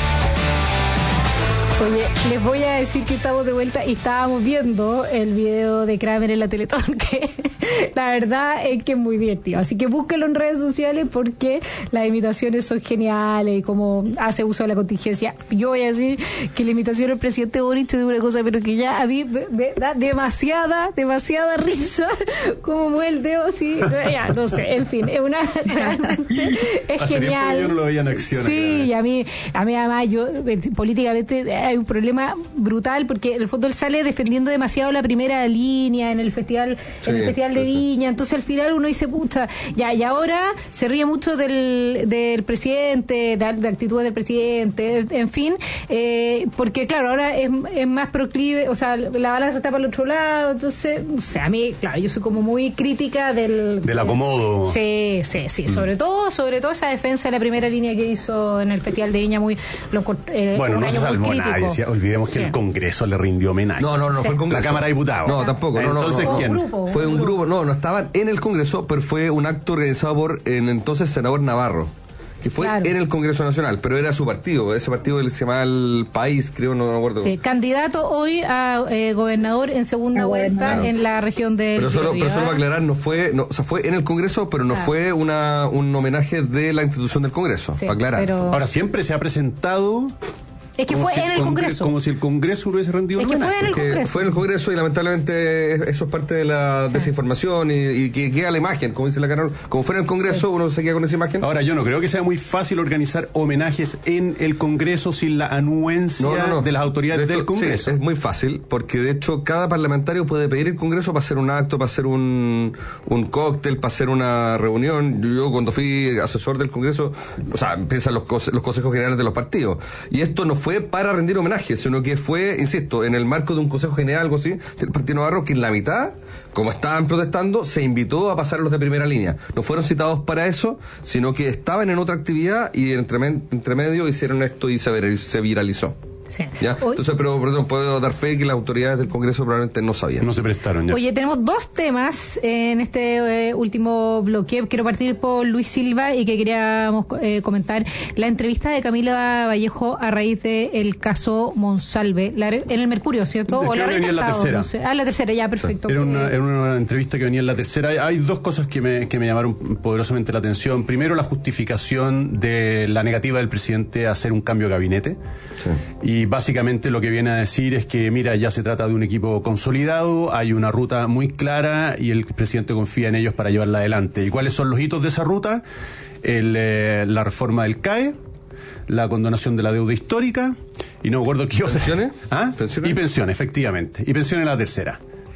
Oye, les voy a decir que estamos de vuelta y estábamos viendo el video de Kramer en la Teletón, que la verdad es que es muy divertido. Así que búsquenlo en redes sociales porque las imitaciones son geniales y cómo hace uso de la contingencia. Yo voy a decir que la imitación del presidente Boric es una cosa, pero que ya a mí me, me da demasiada, demasiada risa como mueve el dedo así. Ya, no sé, en fin, es una realmente es Hace genial. Yo no lo veía en acción. Sí, y a mí, a mí además yo políticamente hay un problema brutal porque en el fondo él sale defendiendo demasiado la primera línea en el festival, sí, en el festival de sí, Viña, sí. Entonces al final uno dice, pucha, ya, y ahora se ríe mucho del, del presidente, de, de la actitud del presidente, en fin, eh, porque claro, ahora es, es más proclive, o sea, la balanza está para el otro lado, entonces, o sea, a mí, claro, yo soy como muy crítica del... Del acomodo. Sí, sí, sí, mm. sobre todo, sobre todo esa defensa de la primera línea que hizo en el festival de Viña, muy, lo, eh, bueno, un no año se salvó muy crítico. Nadie. Olvidemos que sí, el Congreso le rindió homenaje. No, no, no, sí, fue el Congreso. La Cámara de Diputados. No, tampoco. No, entonces, no, no, ¿quién? Un grupo, fue un grupo. grupo, no, no estaban en el Congreso, pero fue un acto organizado por el entonces senador Navarro, que fue claro. en el Congreso Nacional, pero era su partido, ese partido se llama El País, creo, no me acuerdo. Sí, candidato hoy a eh, gobernador en segunda ah, vuelta claro. en la región de... Pero solo, pero solo para aclarar, no fue, no, o sea, fue en el Congreso, pero no ah. fue una un homenaje de la institución del Congreso, sí, para aclarar. Pero... Ahora, siempre se ha presentado... Es que fue si en el Congreso. Como si el Congreso hubiese rendido Es que fue en el Congreso. Fue en el Congreso y lamentablemente eso es parte de la sí. desinformación y, y que queda la imagen, como dice la Carol. Como fue en el Congreso, sí. uno se queda con esa imagen. Ahora, yo no creo que sea muy fácil organizar homenajes en el Congreso sin la anuencia no, no, no. de las autoridades de hecho, del Congreso. Sí, es muy fácil, porque de hecho cada parlamentario puede pedir el Congreso para hacer un acto, para hacer un, un cóctel, para hacer una reunión. Yo, yo cuando fui asesor del Congreso, o sea, empiezan los, los consejos generales de los partidos. Y esto no fue para rendir homenaje, sino que fue, insisto, en el marco de un consejo general, algo así, del Partido Navarro, que en la mitad, como estaban protestando, se invitó a pasar a los de primera línea. No fueron citados para eso, sino que estaban en otra actividad y entre, entre medio hicieron esto y se, se viralizó. Sí. ¿Ya? Entonces, pero perdón, puedo dar fe que las autoridades del Congreso probablemente no sabían. No se prestaron ya. Oye, tenemos dos temas en este eh, último bloque. Quiero partir por Luis Silva y que queríamos eh, comentar la entrevista de Camila Vallejo a raíz del caso Monsalve, la, en el Mercurio, ¿cierto? O la venía en la tercera. No sé. Ah, la tercera, ya, perfecto. O sea, era, una, era una entrevista que venía en la tercera. Hay dos cosas que me, que me llamaron poderosamente la atención. Primero, la justificación de la negativa del presidente a hacer un cambio de gabinete. Sí. Y Y básicamente lo que viene a decir es que, mira, ya se trata de un equipo consolidado, hay una ruta muy clara y el presidente confía en ellos para llevarla adelante. ¿Y cuáles son los hitos de esa ruta? El, eh, la reforma del C A E, la condonación de la deuda histórica y no me acuerdo qué otra. ¿Pensiones? ¿Ah? ¿Pensiones? Y pensiones, efectivamente. Y pensiones la tercera.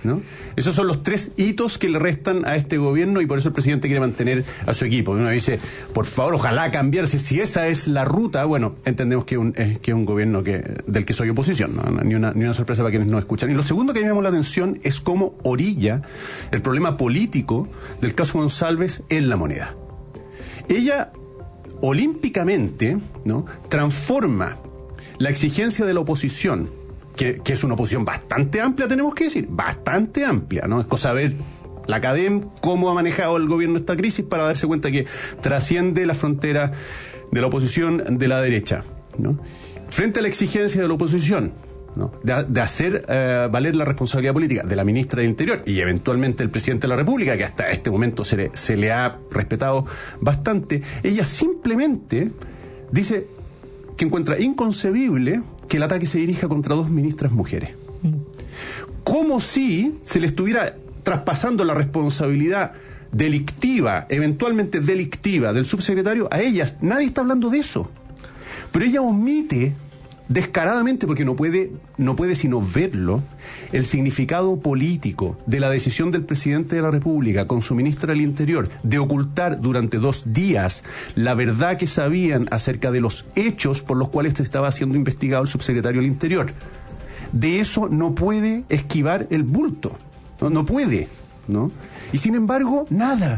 ¿no? Esos son los tres hitos que le restan a este gobierno y por eso el presidente quiere mantener a su equipo. Uno dice, por favor, ojalá cambiarse. Si esa es la ruta, bueno, entendemos que es un, eh, que es un gobierno que del que soy oposición, ¿no? Ni una, ni una sorpresa para quienes no escuchan. Y lo segundo que me llamó la atención es cómo orilla el problema político del caso González en La Moneda. Ella olímpicamente, ¿no?, transforma la exigencia de la oposición, que, que es una oposición bastante amplia, tenemos que decir, bastante amplia, ¿no? Es cosa de ver la CADEM, cómo ha manejado el gobierno esta crisis para darse cuenta que trasciende la frontera de la oposición de la derecha, ¿no? Frente a la exigencia de la oposición, ¿no?, de, de hacer uh, valer la responsabilidad política de la ministra del Interior y eventualmente el presidente de la República, que hasta este momento se le, se le ha respetado bastante, ella simplemente dice que encuentra inconcebible que el ataque se dirija contra dos ministras mujeres. Mm. Como si se le estuviera traspasando la responsabilidad delictiva, eventualmente delictiva, del subsecretario a ellas. Nadie está hablando de eso. Pero ella omite descaradamente, porque no puede, no puede sino verlo, el significado político de la decisión del presidente de la República con su ministra del Interior de ocultar durante dos días la verdad que sabían acerca de los hechos por los cuales estaba siendo investigado el subsecretario del Interior. De eso no puede esquivar el bulto, no, no puede, ¿no? Y sin embargo, nada.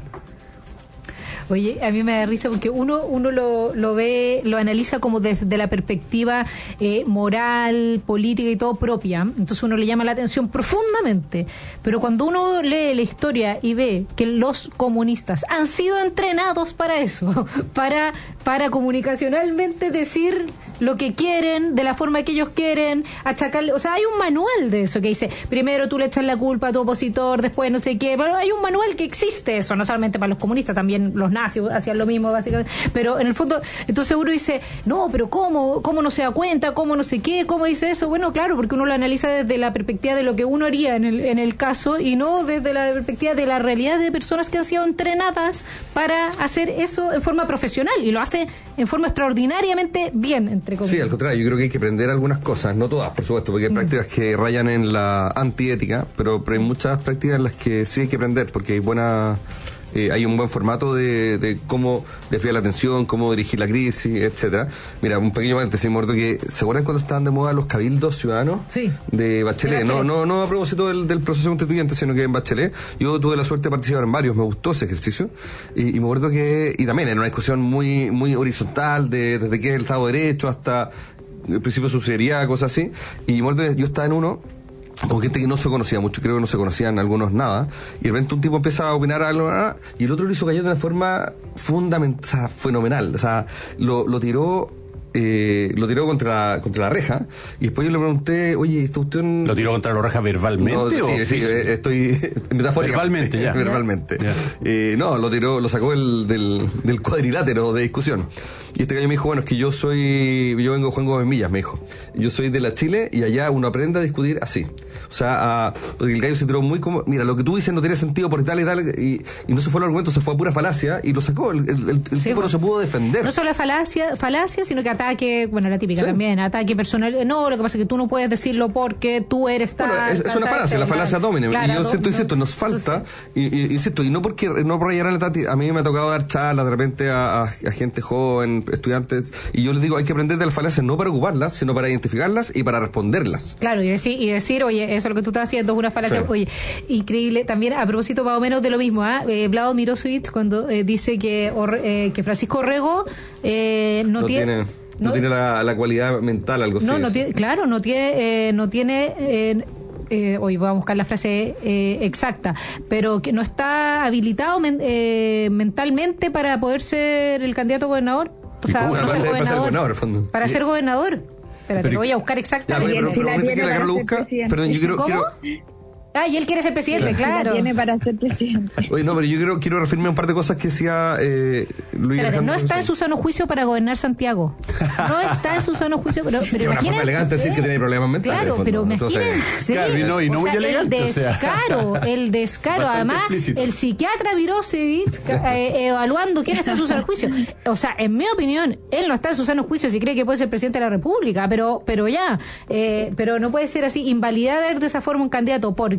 Oye, a mí me da risa porque uno uno lo, lo ve, lo analiza como desde la perspectiva eh, moral, política y todo propia, entonces uno le llama la atención profundamente, pero cuando uno lee la historia y ve que los comunistas han sido entrenados para eso, para, para comunicacionalmente decir lo que quieren, de la forma que ellos quieren, achacarle, o sea, hay un manual de eso que dice, primero tú le echas la culpa a tu opositor, después no sé qué, pero hay un manual que existe eso, no solamente para los comunistas, también los nazis hacían lo mismo básicamente, pero en el fondo, entonces uno dice, no, pero ¿cómo? ¿Cómo no se da cuenta? ¿Cómo no sé qué? ¿Cómo dice eso? Bueno, claro, porque uno lo analiza desde la perspectiva de lo que uno haría en el, en el caso y no desde la perspectiva de la realidad de personas que han sido entrenadas para hacer eso en forma profesional y lo hace en forma extraordinariamente bien, entre comillas. Sí, al contrario, yo creo que hay que aprender algunas cosas, no todas, por supuesto, porque hay mm. prácticas que rayan en la antiética, pero, pero hay muchas prácticas en las que sí hay que aprender, porque hay buena... Eh, hay un buen formato de, de cómo desviar la atención, cómo dirigir la crisis, etcétera. Mira, un pequeño paréntesis, me acuerdo que, ¿se acuerdan cuando estaban de moda los cabildos ciudadanos? Sí. De Bachelet. De Bachelet. No, no, no a propósito del, del proceso constituyente, sino que en Bachelet. Yo tuve la suerte de participar en varios, me gustó ese ejercicio. Y, y me acuerdo que, y también en una discusión muy, muy horizontal, de, desde qué es el Estado de Derecho hasta el principio de subsidiariedad, cosas así. Y me acuerdo que yo estaba en uno con gente que no se conocía mucho, creo que no se conocían algunos nada, y de repente un tipo empieza a opinar algo, y el otro lo hizo callar de una forma fundamental, o sea, fenomenal, o sea, lo, lo tiró eh, lo tiró contra, contra la reja, y después yo le pregunté, oye, ¿esta cuestión...? ¿Lo tiró contra la reja verbalmente? No, o sí, sí, sí, estoy metafóricamente. Verbalmente, ya. Verbalmente. Ya. Eh, no, lo tiró, lo sacó el, del, del cuadrilátero de discusión. Y este gallo me dijo, bueno, es que yo soy, yo vengo de Juan Gómez Millas, me dijo. Yo soy de la Chile y allá uno aprende a discutir así. O sea, a, porque el gallo se tiró muy como, mira, lo que tú dices no tiene sentido por tal y tal, y, y no se fue el argumento, se fue a pura falacia y lo sacó. El, el, el, el sí, tipo no se pudo defender. No solo falacia, falacia, sino que ataque, bueno, la típica sí. también, ataque personal. No, lo que pasa es que tú no puedes decirlo porque tú eres tal. Bueno, es, es una falacia, la falacia domine. Claro, y yo siento, no, insisto, nos falta, y, y, insisto, y no porque, no por rayar a la Tati, a mí me ha tocado dar charlas de repente a, a, a gente joven, estudiantes, y yo les digo, hay que aprender de las falacias no para ocuparlas, sino para identificarlas y para responderlas. Claro, y decir, y decir oye, eso es lo que tú estás haciendo es una falacia. Sí. Oye, increíble. También, a propósito más o menos de lo mismo, ¿eh? eh Vlado Mirosevic, cuando eh, dice que, eh, que Francisco Orrego eh, no, no tiene... tiene... No, no tiene la, la cualidad mental, algo no, así. No, tiene, claro, no tiene... Eh, no tiene eh, Eh, hoy voy a buscar la frase eh, exacta, pero que no está habilitado men, eh, mentalmente para poder ser el candidato a gobernador. O sea, para, no ser, ser para ser gobernador. Gobernador para ser gobernador. Espérate, lo voy a buscar exactamente. Ya, pero, pero, pero, pero, que la busca, perdón, yo quiero, quiero Ah, y él quiere ser presidente, claro. claro. Tiene para ser presidente. Oye, no, pero yo quiero, quiero referirme a un par de cosas que decía eh, Luis Espérate, Alejandro. No está en su sano juicio para gobernar Santiago. No está en su sano juicio, pero, pero es una forma elegante decir que tiene problemas mentales. Claro, pero imagínense. Claro, y no, y no muy elegante. El descaro, o sea. el descaro. Además, explícito. El psiquiatra Mirosevic eh, evaluando quién está en su sano juicio. O sea, en mi opinión, él no está en su sano juicio si cree que puede ser presidente de la República, pero, pero ya, eh, pero no puede ser así, invalidar de esa forma un candidato. ¿Por qué?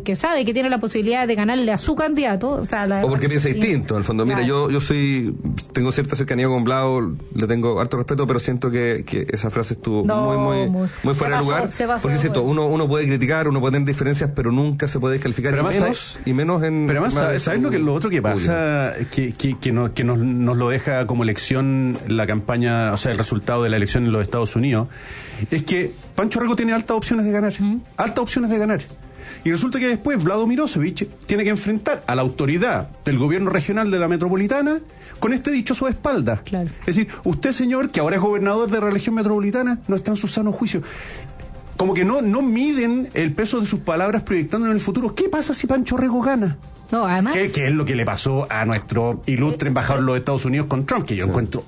porque sabe que tiene la posibilidad de ganarle a su candidato. O, sea, la, o porque piensa sí. distinto, en el fondo. Mira, claro. yo yo soy tengo cierta cercanía con Blau, le tengo harto respeto, pero siento que, que esa frase estuvo no, muy, muy, muy, muy fuera de lugar. Porque siento, uno, uno puede criticar, uno puede tener diferencias, pero nunca se puede descalificar, y menos, sabes, y menos en... Pero además, ¿sabes, ¿sabes lo, que, lo otro que pasa? Que, que, que, no, que nos, nos lo deja como lección la campaña, o sea, el resultado de la elección en los Estados Unidos, es que Pancho Rego tiene altas opciones de ganar, ¿Mm? altas opciones de ganar. Y resulta que después Vlado Mirosevic tiene que enfrentar a la autoridad del gobierno regional de la metropolitana con este dichoso de espalda. Claro. Es decir, usted, señor, que ahora es gobernador de la región metropolitana, no está en su sano juicio. Como que no, no miden el peso de sus palabras proyectando en el futuro. ¿Qué pasa si Pancho Rego gana? No, además... ¿Qué, ¿Qué es lo que le pasó a nuestro ilustre embajador de los Estados Unidos con Trump? Que yo sí. encuentro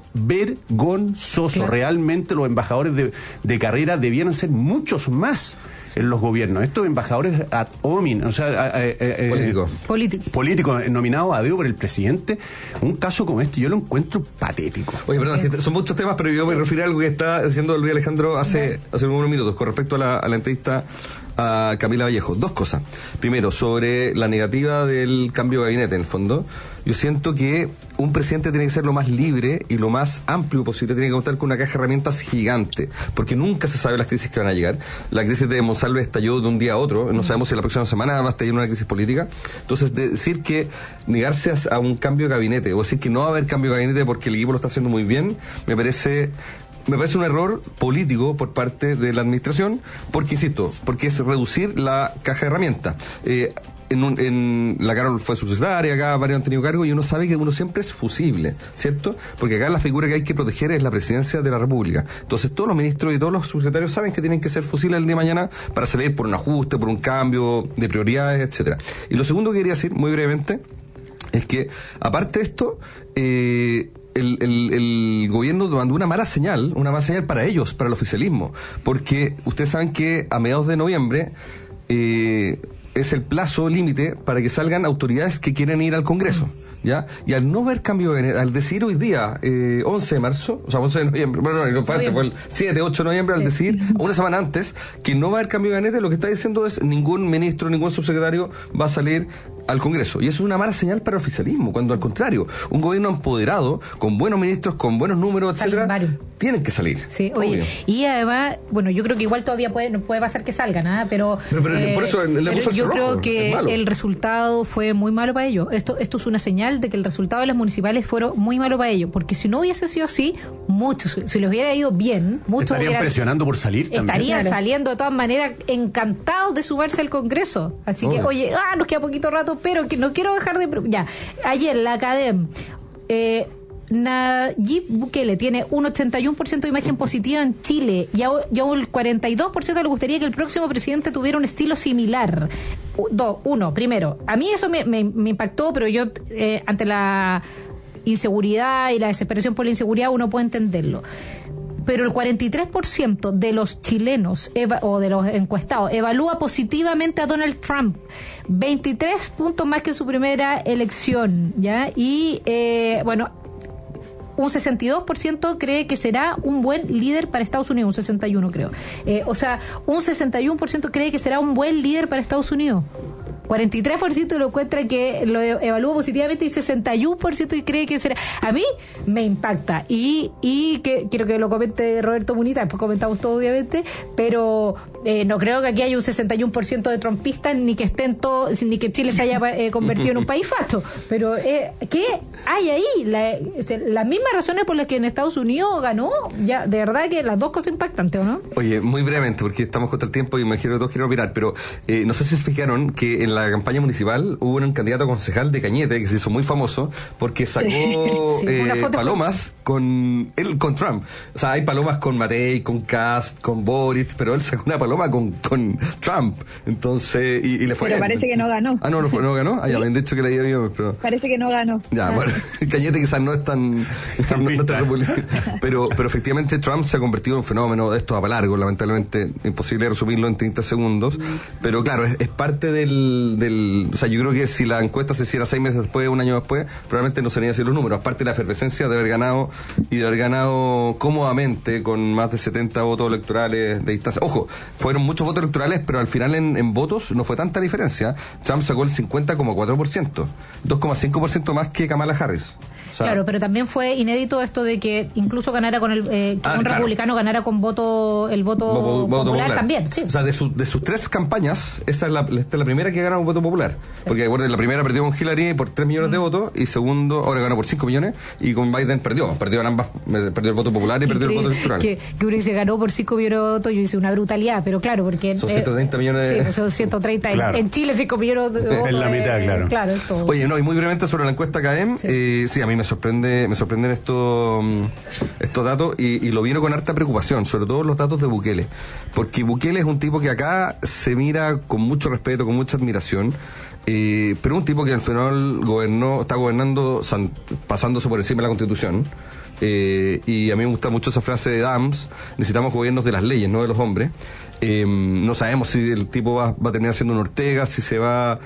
vergonzoso. Claro. Realmente los embajadores de, de carrera debieran ser muchos más en los gobiernos. Estos embajadores ad hominem, o sea, eh, eh, políticos Político. políticos nominados a dedo por el presidente, un caso como este yo lo encuentro patético. Oye, perdón, que son muchos temas, pero yo me refiero a algo que está diciendo Luis Alejandro hace, hace unos minutos con respecto a la, a la entrevista a Camila Vallejo. Dos cosas. Primero, sobre la negativa del cambio de gabinete, en el fondo. Yo siento que un presidente tiene que ser lo más libre y lo más amplio posible, tiene que contar con una caja de herramientas gigante, porque nunca se sabe las crisis que van a llegar. La crisis de Monsalve estalló de un día a otro, no sabemos si la próxima semana va a estallar una crisis política. Entonces, decir que negarse a, a un cambio de gabinete, o decir que no va a haber cambio de gabinete porque el equipo lo está haciendo muy bien, me parece... Me parece un error político por parte de la administración, porque, insisto, porque es reducir la caja de herramientas. Eh, en, un, en la Carol fue subsecretaria, acá varios han tenido cargo, y uno sabe que uno siempre es fusible, ¿cierto? Porque acá la figura que hay que proteger es la presidencia de la República. Entonces todos los ministros y todos los subsecretarios saben que tienen que ser fusibles el día de mañana para salir por un ajuste, por un cambio de prioridades, etcétera. Y lo segundo que quería decir, muy brevemente, es que, aparte de esto, eh... El, el, el gobierno mandó una mala señal, una mala señal para ellos, para el oficialismo, porque ustedes saben que a mediados de noviembre eh, es el plazo límite para que salgan autoridades que quieren ir al Congreso, ¿ya? Y al no ver cambio, al decir hoy día, eh, once de marzo, o sea, once de noviembre, bueno, no, no fue antes, fue el siete, ocho de noviembre, al decir, una semana antes, que no va a haber cambio de gabinete, lo que está diciendo es ningún ministro, ningún subsecretario va a salir al Congreso. Y eso es una mala señal para el oficialismo, cuando al contrario, un gobierno empoderado, con buenos ministros, con buenos números, etcétera, tienen que salir. Sí, oye, y además, bueno, yo creo que igual todavía puede, no puede pasar que salgan, ¿ah? Pero, pero, pero eh, por eso le pero puso el yo rojo, creo que el resultado fue muy malo para ellos. Esto, esto es una señal de que el resultado de las municipales fueron muy malo para ellos, porque si no hubiese sido así, muchos, si les hubiera ido bien, muchos estarían hubieran, presionando por salir también. Estarían claro. saliendo de todas maneras encantados de sumarse al Congreso. Así Obvio. que, oye, ah, nos queda poquito rato, pero que no quiero dejar de... Ya, ayer la Academ... Eh, Nayib Bukele tiene un ochenta y uno por ciento de imagen positiva en Chile y a, y a un cuarenta y dos por ciento le gustaría que el próximo presidente tuviera un estilo similar. Dos, uno, primero, a mí eso me, me, me impactó, pero yo eh, ante la inseguridad y la desesperación por la inseguridad uno puede entenderlo. Pero el cuarenta y tres por ciento de los chilenos eva, o de los encuestados evalúa positivamente a Donald Trump, veintitrés puntos más que en su primera elección, ¿ya? Y eh, bueno, un sesenta y dos por ciento cree que será un buen líder para Estados Unidos, un sesenta y uno creo. Eh, o sea, un sesenta y uno por ciento cree que será un buen líder para Estados Unidos. cuarenta y tres por ciento lo encuentra que lo evalúa positivamente y sesenta y uno por ciento cree que será. A mí me impacta y y que quiero que lo comente Roberto Munita, después comentamos todo obviamente, pero eh, no creo que aquí haya un sesenta y uno por ciento de trumpistas ni que estén todos, ni que Chile se haya eh, convertido en un país facho, pero eh, ¿qué hay ahí? La, las mismas razones por las que en Estados Unidos ganó, ya de verdad que las dos cosas impactantes, ¿o no? Oye, muy brevemente, porque estamos contra el tiempo y me imagino que todos quieren opinar, pero eh, no sé si se fijaron que en la la campaña municipal hubo un candidato concejal de Cañete que se hizo muy famoso porque sacó sí, sí, eh, palomas con él con Trump. O sea, hay palomas con Matei, con Kast, con Boric, pero él sacó una paloma con, con Trump. Entonces, y, y le fue. Pero parece que no ganó. Ah, no, no, no ganó. Ah, ya me han dicho que le había ido, pero. Parece que no ganó. Ya, ah. Bueno, Cañete quizás no es tan. no, no tan pero, pero efectivamente Trump se ha convertido en un fenómeno. Esto va para largo, lamentablemente, imposible resumirlo en treinta segundos. Mm. Pero claro, es, es parte del. Del, o sea, yo creo que si la encuesta se hiciera seis meses después, un año después, probablemente no serían así los números, aparte de la efervescencia de haber ganado y de haber ganado cómodamente con más de setenta votos electorales de distancia. Ojo, fueron muchos votos electorales, pero al final en, en votos no fue tanta diferencia. Trump sacó el cincuenta coma cuatro por ciento, dos coma cinco por ciento más que Kamala Harris. O sea, claro, pero también fue inédito esto de que incluso ganara con el eh, que ah, un claro. republicano ganara con voto el voto, voto, voto popular, popular también, sí. O sea, de, su, de sus tres campañas, esta es la, esta es la primera que gana un voto popular. Sí. Porque recuerden, la primera perdió con Hillary por tres millones mm. de votos, y segundo, ahora ganó por cinco millones, y con Biden perdió, perdió en ambas, perdió el voto popular y perdió el voto electoral. Que, que uno dice ganó por cinco millones de votos, yo hice una brutalidad, pero claro, porque son ciento treinta eh, millones de... Sí, son ciento treinta claro. en Chile cinco millones de votos. En la mitad, eh, claro. Claro, es todo. Oye, no, y muy brevemente sobre la encuesta C A E M, sí, eh, sí a mí me sorprende, me sorprenden estos, estos datos, y, y lo vino con harta preocupación, sobre todo los datos de Bukele, porque Bukele es un tipo que acá se mira con mucho respeto, con mucha admiración, eh, pero un tipo que al final gobernó, está gobernando san, pasándose por encima de la Constitución. Eh, y a mí me gusta mucho esa frase de Adams: necesitamos gobiernos de las leyes, no de los hombres. Eh, no sabemos si el tipo va, va a terminar siendo un Ortega, si se va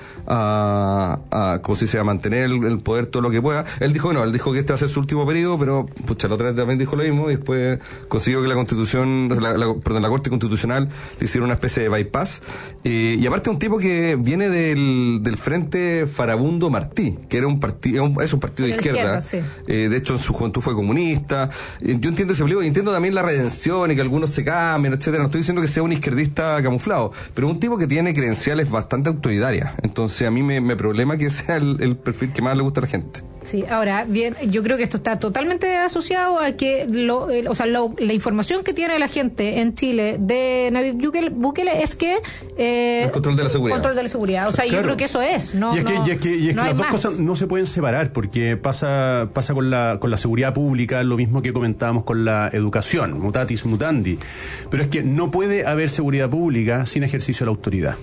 a, a como si se va a mantener el, el poder todo lo que pueda. Él dijo que no, él dijo que este va a ser su último periodo, pero pucha, la otra vez también dijo lo mismo, y después consiguió que la Constitución, la, la, perdón, la Corte Constitucional le hiciera una especie de bypass. Eh, y aparte un tipo que viene del, del Frente Farabundo Martí, que era un partido, es un partido de izquierda. izquierda sí. eh, de hecho en su juventud fue comunista. Eh, yo entiendo ese peligro, entiendo también la redención y que algunos se cambien, etcétera. No estoy diciendo que sea un izquierdista camuflado, pero un tipo que tiene credenciales bastante autoritarias. Entonces a mí me, me problema que sea el, el perfil que más le gusta a la gente. Sí, ahora, bien, yo creo que esto está totalmente asociado a que, lo, eh, o sea, lo, la información que tiene la gente en Chile de Nayib Bukele, Bukele es que... Eh, el control de la seguridad. Control de la seguridad, o sea, claro. Yo creo que eso es, ¿no? Y es que, no, y es que, y es no que las dos más. cosas no se pueden separar, porque pasa pasa con la, con la seguridad pública, lo mismo que comentábamos con la educación, mutatis mutandi. Pero es que no puede haber seguridad pública sin ejercicio de la autoridad.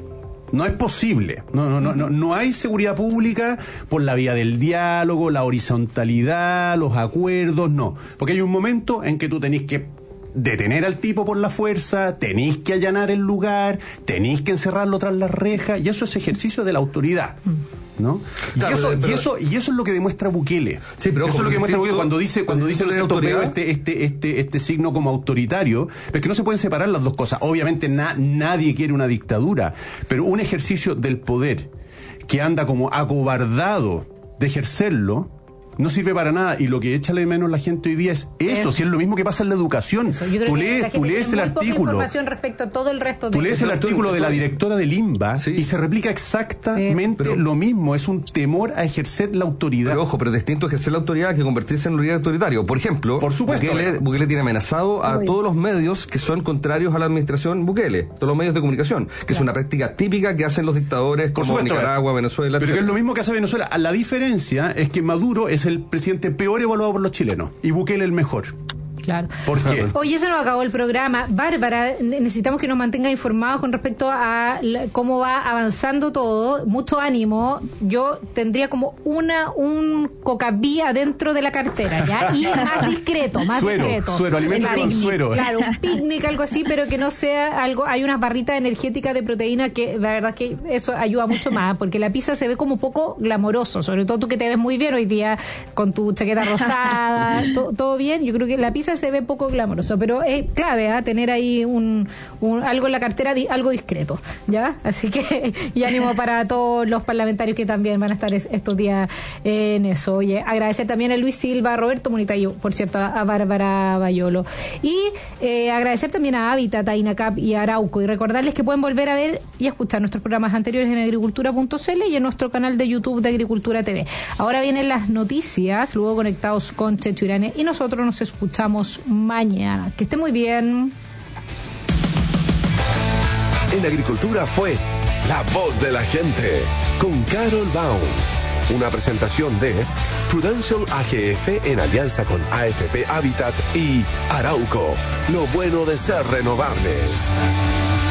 No es posible. No, no, no, no, no hay seguridad pública por la vía del diálogo, la horizontalidad, los acuerdos, no. Porque hay un momento en que tú tenés que detener al tipo por la fuerza, tenéis que allanar el lugar, tenéis que encerrarlo tras las rejas, y eso es ejercicio de la autoridad, ¿no? Y, claro, eso, pero, y eso y eso es lo que demuestra Bukele. Sí, pero eso es lo que demuestra Bukele cuando dice cuando dice de autoridad este este este este signo como autoritario, pero es que no se pueden separar las dos cosas. Obviamente na, nadie quiere una dictadura, pero un ejercicio del poder que anda como acobardado de ejercerlo no sirve para nada, y lo que echa de menos la gente hoy día es eso, eso. Si es lo mismo que pasa en la educación. Tú lees, tú lees el artículo. Información respecto a todo el resto de tú lees el artículo de la directora del INBA, sí, y se replica exactamente sí, pero, lo mismo. Es un temor a ejercer la autoridad. Pero ojo, pero es distinto ejercer la autoridad que convertirse en un líder autoritario. Por ejemplo, por supuesto, Bukele, Bukele tiene amenazado a Muy todos los medios que son contrarios a la administración Bukele, todos los medios de comunicación, que claro. es una práctica típica que hacen los dictadores como supuesto, Nicaragua, Venezuela, pero etcétera. Que es lo mismo que hace Venezuela. La diferencia es que Maduro es el presidente peor evaluado por los chilenos y Bukele el mejor. Claro. ¿Por qué? Oye, se nos acabó el programa. Bárbara, necesitamos que nos mantenga informados con respecto a la, cómo va avanzando todo. Mucho ánimo. Yo tendría como una un cocaví adentro de la cartera, ¿ya? Y más discreto, más suero, discreto. Suero, alimento con suero. Claro, un picnic, algo así, pero que no sea algo. Hay unas barritas energéticas de proteína que la verdad que eso ayuda mucho más, porque la pizza se ve como un poco glamoroso, sobre todo tú que te ves muy bien hoy día con tu chaqueta rosada, to, todo bien. Yo creo que la pizza se ve poco glamoroso, pero es clave ¿eh? tener ahí un, un algo en la cartera, di, algo discreto, ¿ya? Así que, y ánimo para todos los parlamentarios que también van a estar es, estos días en eso. Oye, agradecer también a Luis Silva, a Roberto Munita y, por cierto, a, a Bárbara Bayolo. Y eh, agradecer también a Hábitat, a INACAP y a Arauco, y recordarles que pueden volver a ver y a escuchar nuestros programas anteriores en agricultura punto c l y en nuestro canal de YouTube de Agricultura T V. Ahora vienen las noticias, luego conectados con Checho Irane, y nosotros nos escuchamos mañana. Que esté muy bien. En Agricultura fue La Voz de la Gente con Carol Baum. Una presentación de Prudential A G F en alianza con A F P Habitat y Arauco. Lo bueno de ser renovables.